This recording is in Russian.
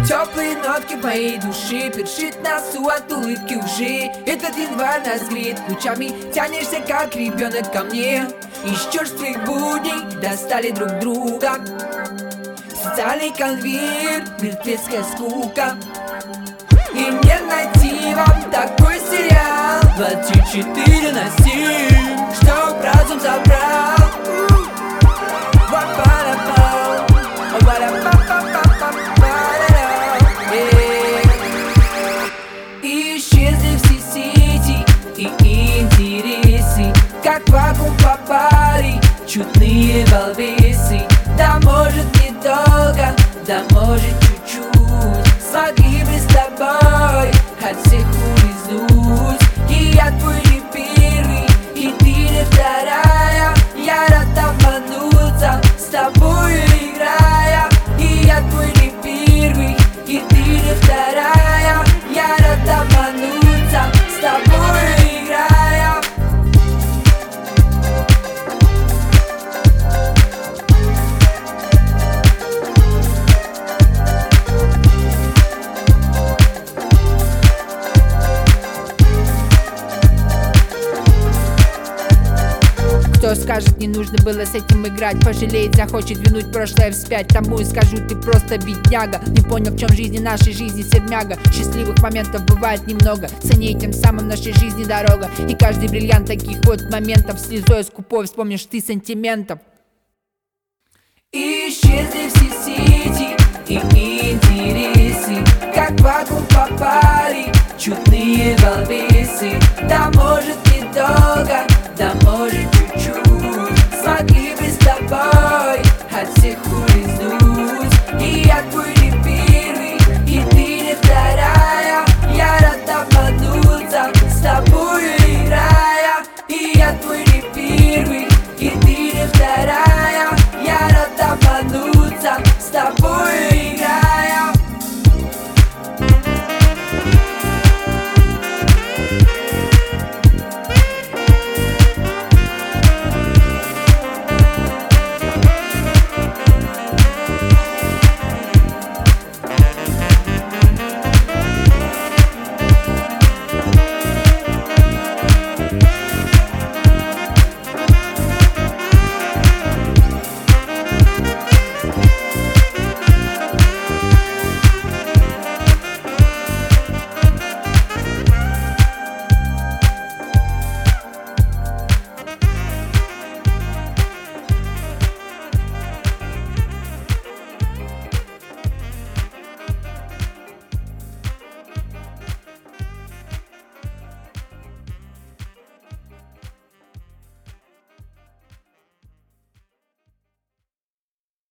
Теплые нотки в моей души, першит носу от улыбки лжи. Этот январь нас греет лучами, тянешься как ребенок ко мне. Из черствых будней достали друг друга. Социальный конвейер, мертвецкая скука. И не найти вам такой сериал 24/7, чтоб разум забрал. Исчезли все сети и интересы, как в вакуум попали чудные балбесы. Да может недолго, да может чуть-чуть, смогли бы с тобой от всех улизнуть. И я твой не первый, и ты не вторая. Я рад обмануться, с тобою играя. И я твой не первый, и ты не вторая. Я рад обмануться, с тобою играя. Кто скажет, не нужно было с этим играть? Пожалеет, захочет вернуть прошлое вспять. Тому и скажу, ты просто бедняга. Не понял, в чем жизни нашей жизни сермяга. Счастливых моментов бывает немного, цени тем самым нашей жизни дорога. И каждый бриллиант таких вот моментов слезой скупой вспомнишь ты сантиментов. Исчезли все сети и интересы, как в вакуум попали чудные балбесы. Да может недолго,